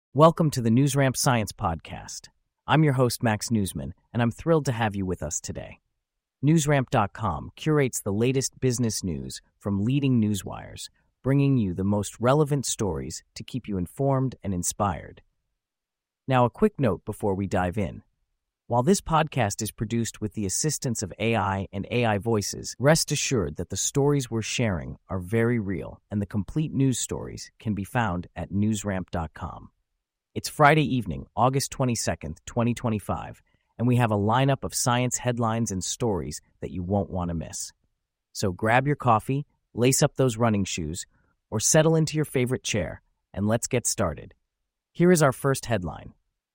Welcome to the NewsRamp Science Podcast. I'm your host, Max Newsman, and I'm thrilled to have you with us today. NewsRamp.com curates the latest business news from leading newswires, bringing you the most relevant stories to keep you informed and inspired. Now, a quick note before we dive in. While this podcast is produced with the assistance of AI and AI voices, rest assured that the stories we're sharing are very real, and the complete news stories can be found at NewsRamp.com. It's Friday evening, August 22nd, 2025, and we have a lineup of science headlines and stories that you won't want to miss. So grab your coffee, lace up those running shoes, or settle into your favorite chair, and let's get started. Here is our first headline.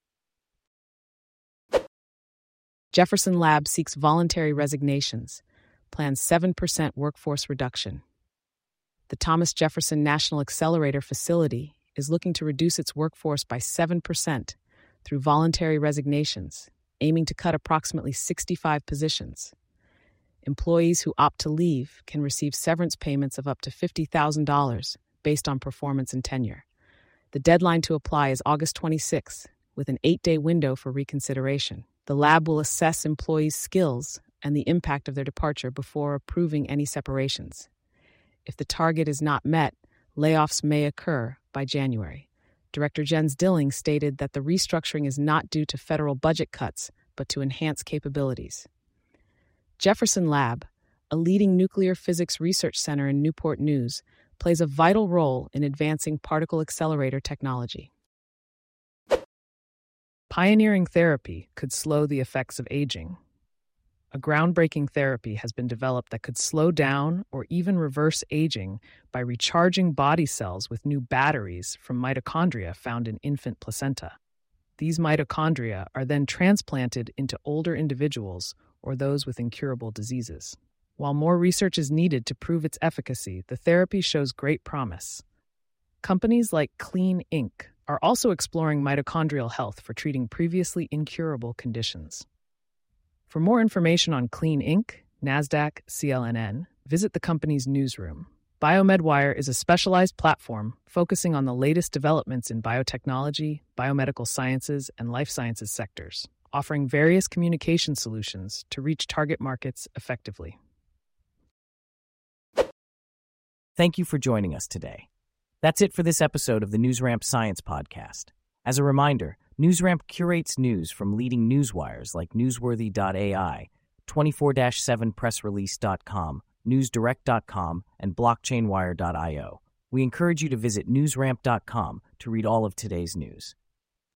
Jefferson Lab seeks voluntary resignations, plans 7% workforce reduction. The Thomas Jefferson National Accelerator Facility is looking to reduce its workforce by 7% through voluntary resignations, aiming to cut approximately 65 positions. Employees who opt to leave can receive severance payments of up to $50,000 based on performance and tenure. The deadline to apply is August 26th, with an 8-day window for reconsideration. The lab will assess employees' skills and the impact of their departure before approving any separations. If the target is not met, layoffs may occur by January. Director Jens Dilling stated that the restructuring is not due to federal budget cuts, but to enhance capabilities. Jefferson Lab, a leading nuclear physics research center in Newport News, plays a vital role in advancing particle accelerator technology. Pioneering therapy could slow the effects of aging. A groundbreaking therapy has been developed that could slow down or even reverse aging by recharging body cells with new batteries from mitochondria found in infant placenta. These mitochondria are then transplanted into older individuals or those with incurable diseases. While more research is needed to prove its efficacy, the therapy shows great promise. Companies like Clean Ink are also exploring mitochondrial health for treating previously incurable conditions. For more information on Clean Ink, NASDAQ, CLNN, visit the company's newsroom. BioMedWire is a specialized platform focusing on the latest developments in biotechnology, biomedical sciences, and life sciences sectors, offering various communication solutions to reach target markets effectively. Thank you for joining us today. That's it for this episode of the NewsRamp Science Podcast. As a reminder, NewsRamp curates news from leading newswires like Newsworthy.ai, 24/7pressrelease.com, NewsDirect.com, and BlockchainWire.io. We encourage you to visit NewsRamp.com to read all of today's news.